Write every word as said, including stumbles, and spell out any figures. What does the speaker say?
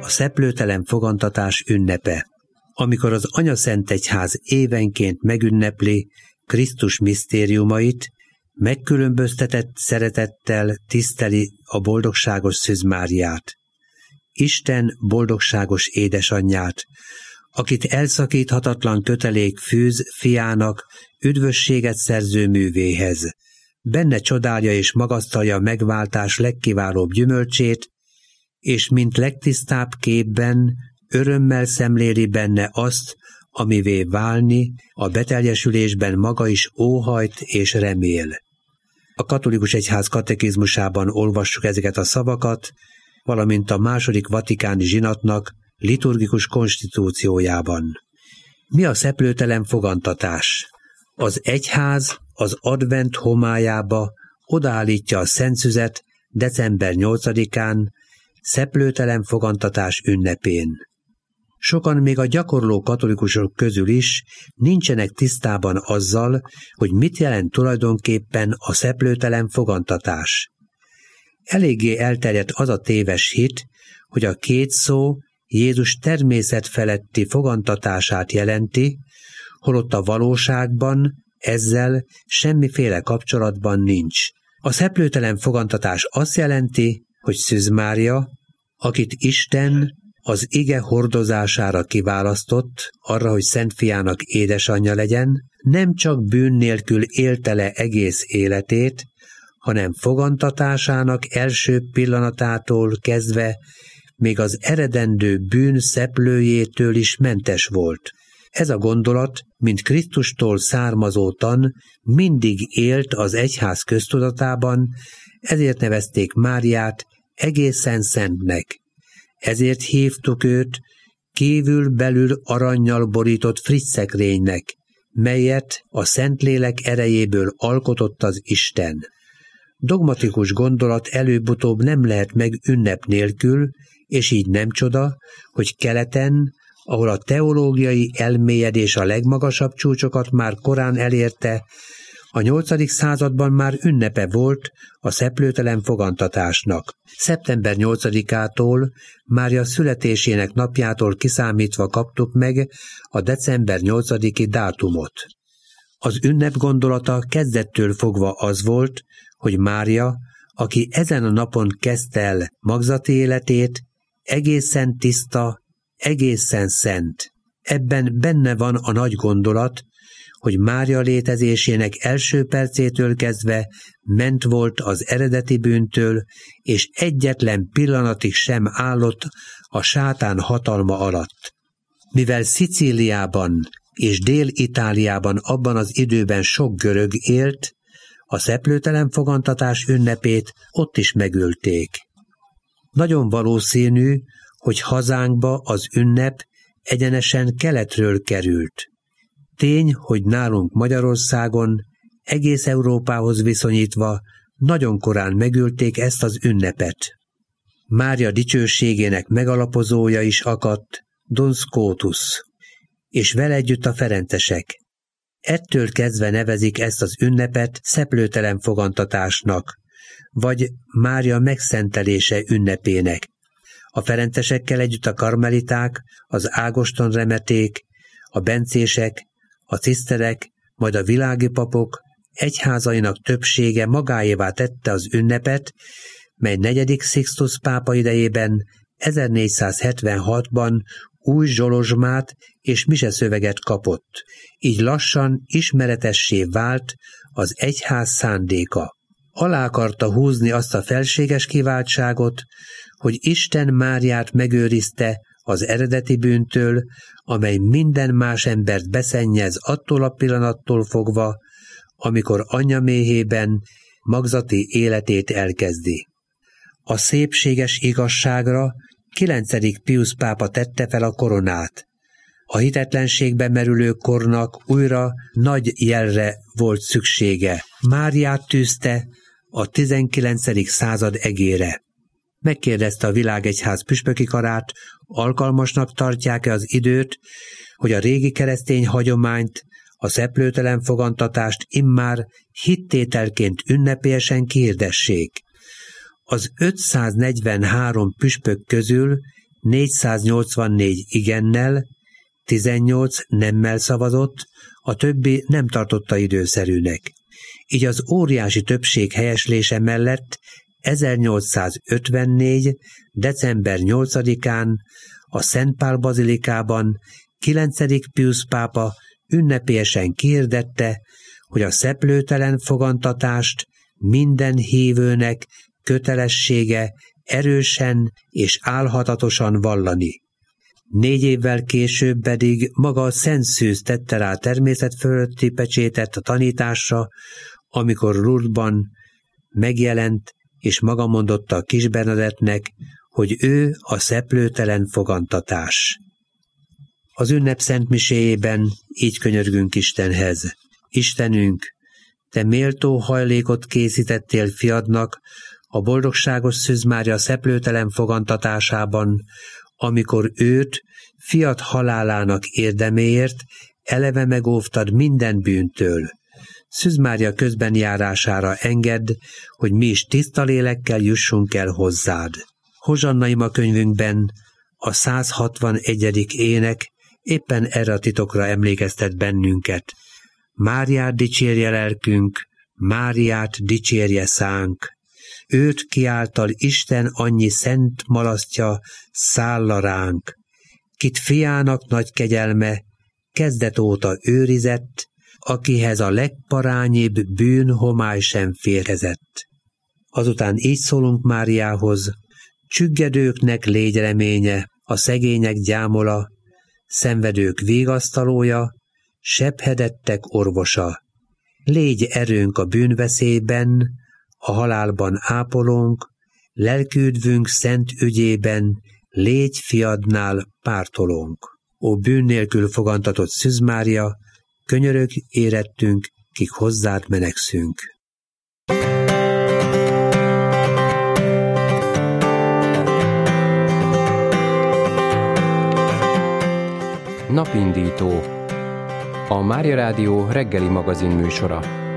a szeplőtelen fogantatás ünnepe, amikor az Anyaszentegyház évenként megünnepli Krisztus misztériumait, megkülönböztetett szeretettel tiszteli a boldogságos Szűz Máriát, Isten boldogságos édesanyját, akit elszakíthatatlan kötelék fűz fiának üdvösséget szerző művéhez. Benne csodálja és magasztalja a megváltás legkiválóbb gyümölcsét, és mint legtisztább képben örömmel szemléli benne azt, amivé válni, a beteljesülésben maga is óhajt és remél. A katolikus egyház katekizmusában olvassuk ezeket a szavakat, valamint a második vatikáni zsinatnak liturgikus konstitúciójában. Mi a szeplőtelen fogantatás? Az egyház az advent homályába odaállítja a Szent Szüzet december nyolcadikán, szeplőtelen fogantatás ünnepén. Sokan még a gyakorló katolikusok közül is nincsenek tisztában azzal, hogy mit jelent tulajdonképpen a szeplőtelen fogantatás. Eléggé elterjedt az a téves hit, hogy a két szó Jézus természetfeletti fogantatását jelenti, holott a valóságban ezzel semmiféle kapcsolatban nincs. A szeplőtelen fogantatás azt jelenti, hogy Szűz Mária, akit Isten az ige hordozására kiválasztott, arra, hogy Szent Fiának édesanyja legyen, nem csak bűn nélkül élte le egész életét, hanem fogantatásának első pillanatától kezdve még az eredendő bűn szeplőjétől is mentes volt. Ez a gondolat, mint Krisztustól származó tan, mindig élt az egyház köztudatában, ezért nevezték Máriát egészen szentnek. Ezért hívtuk őt kívül-belül arannyal borított frisszekrénynek, melyet a Szentlélek erejéből alkotott az Isten. Dogmatikus gondolat előbb-utóbb nem lehet meg ünnep nélkül, és így nem csoda, hogy keleten, ahol a teológiai elmélyedés a legmagasabb csúcsokat már korán elérte, a nyolcadik században már ünnepe volt a szeplőtelen fogantatásnak. szeptember nyolcadikától, Mária születésének napjától kiszámítva kaptuk meg a december nyolcadiki dátumot. Az ünnep gondolata kezdettől fogva az volt, hogy Mária, aki ezen a napon kezdte el magzati életét, egészen tiszta, egészen szent. Ebben benne van a nagy gondolat, hogy Mária létezésének első percétől kezdve ment volt az eredeti bűntől, és egyetlen pillanatig sem állott a sátán hatalma alatt. Mivel Szicíliában és Dél-Itáliában abban az időben sok görög élt, a szeplőtelen fogantatás ünnepét ott is megölték. Nagyon valószínű, hogy hazánkba az ünnep egyenesen keletről került. Tény, hogy nálunk Magyarországon, egész Európához viszonyítva nagyon korán megölték ezt az ünnepet. Mária dicsőségének megalapozója is akadt, Duns Scotus, és vele együtt a ferencesek. Ettől kezdve nevezik ezt az ünnepet szeplőtelen fogantatásnak, vagy Mária megszentelése ünnepének. A ferencesekkel együtt a karmeliták, az Ágoston remeték, a bencések, a ciszterek, majd a világi papok egyházainak többsége magáévá tette az ünnepet, mely negyedik Sixtus pápa idejében ezernégyszázhetvenhatban új zsolozsmát és miseszöveget kapott. Így lassan ismeretessé vált az egyház szándéka. Alá akarta húzni azt a felséges kiváltságot, hogy Isten Máriát megőrizte az eredeti bűntől, amely minden más embert beszennyez attól a pillanattól fogva, amikor anyja méhében magzati életét elkezdi. A szépséges igazságra kilencedik Piusz pápa tette fel a koronát. A hitetlenségbe merülő kornak újra nagy jelre volt szüksége. Máriát tűzte a tizenkilencedik század egére. Megkérdezte a világegyház püspöki karát, alkalmasnak tartják-e az időt, hogy a régi keresztény hagyományt, a szeplőtelen fogantatást immár hittételként ünnepélyesen kihirdessék. Az ötszáznegyvenhárom püspök közül négyszáznyolcvannégy igennel, tizennyolc nemmel szavazott, a többi nem tartotta időszerűnek. Így az óriási többség helyeslése mellett ezernyolcszázötvennégy. december nyolcadikán a Szent Pál bazilikában kilencedik Piusz pápa ünnepélyesen kihirdette, hogy a szeplőtelen fogantatást minden hívőnek kötelessége erősen és álhatatosan vallani. Négy évvel később pedig maga a Szent Szűz tette rá természet fölötti pecsétet a tanításra, amikor Lourdesban megjelent és maga mondotta a Kis Bernadettnek, hogy ő a szeplőtelen fogantatás. Az ünnep szentmiséjében így könyörgünk Istenhez: Istenünk, te méltó hajlékot készítettél fiadnak a boldogságos Szűz Mária szeplőtelen fogantatásában, amikor őt fiad halálának érdeméért eleve megóvtad minden bűntől. Szűz Mária közbenjárására engedd, hogy mi is tiszta lélekkel jussunk el hozzád. Hozsanna ima könyvünkben a száz hatvanegyedik ének éppen erre a titokra emlékeztet bennünket. Máriát dicsérje lelkünk, Máriát dicsérje szánk. Őt kiáltal Isten annyi szent malasztja szálla ránk, kit fiának nagy kegyelme kezdet óta őrizett, akihez a legparányibb bűn homály sem férhezett. Azután így szólunk Máriához: csüggedőknek légy reménye, a szegények gyámola, szenvedők vigasztalója, sebhedettek orvosa. Légy erőnk a bűnveszélyben, a halálban ápolónk, lelküdvünk szent ügyében, légy fiadnál pártolónk. Ó bűn nélkül fogantatott Szűz Mária, könyörög érettünk, kik hozzád menekszünk. Napindító, a Mária Rádió reggeli magazin műsora.